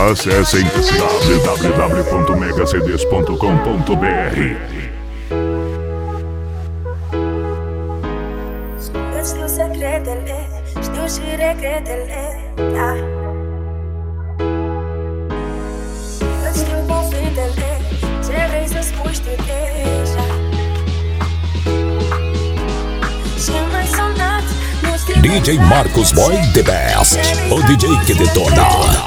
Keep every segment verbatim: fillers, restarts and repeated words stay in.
Acessem w w w ponto mega c d s ponto com ponto b r. Știu secretele, știu și regretele, da. Îți știu cuvintele, ce vrei să spui știu deja. Și mai sonat, nu știu D J Marcus Boy The Best, o D J que detona.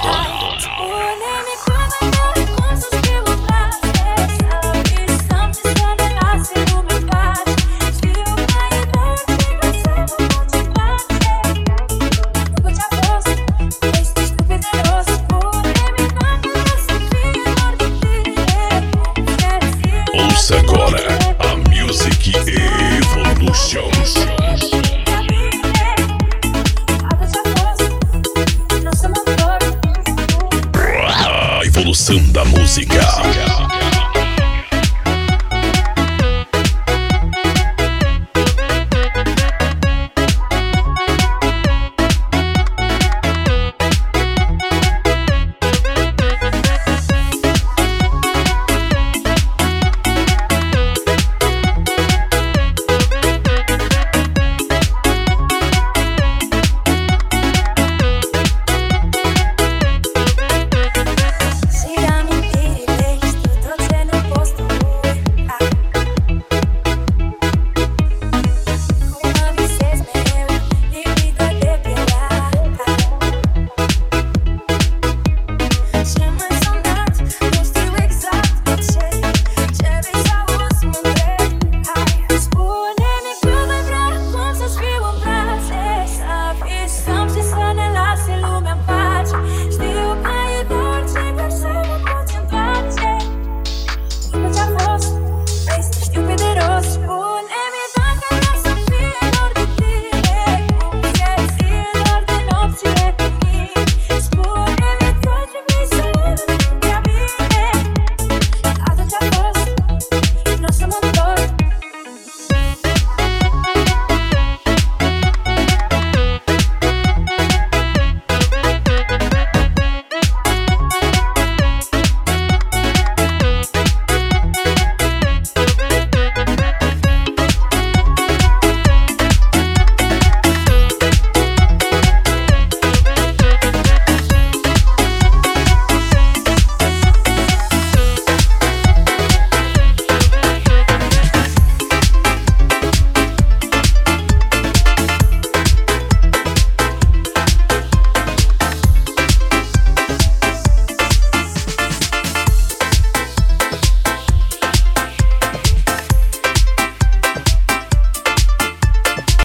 Ouça agora a Music Evolution. A evolução da música.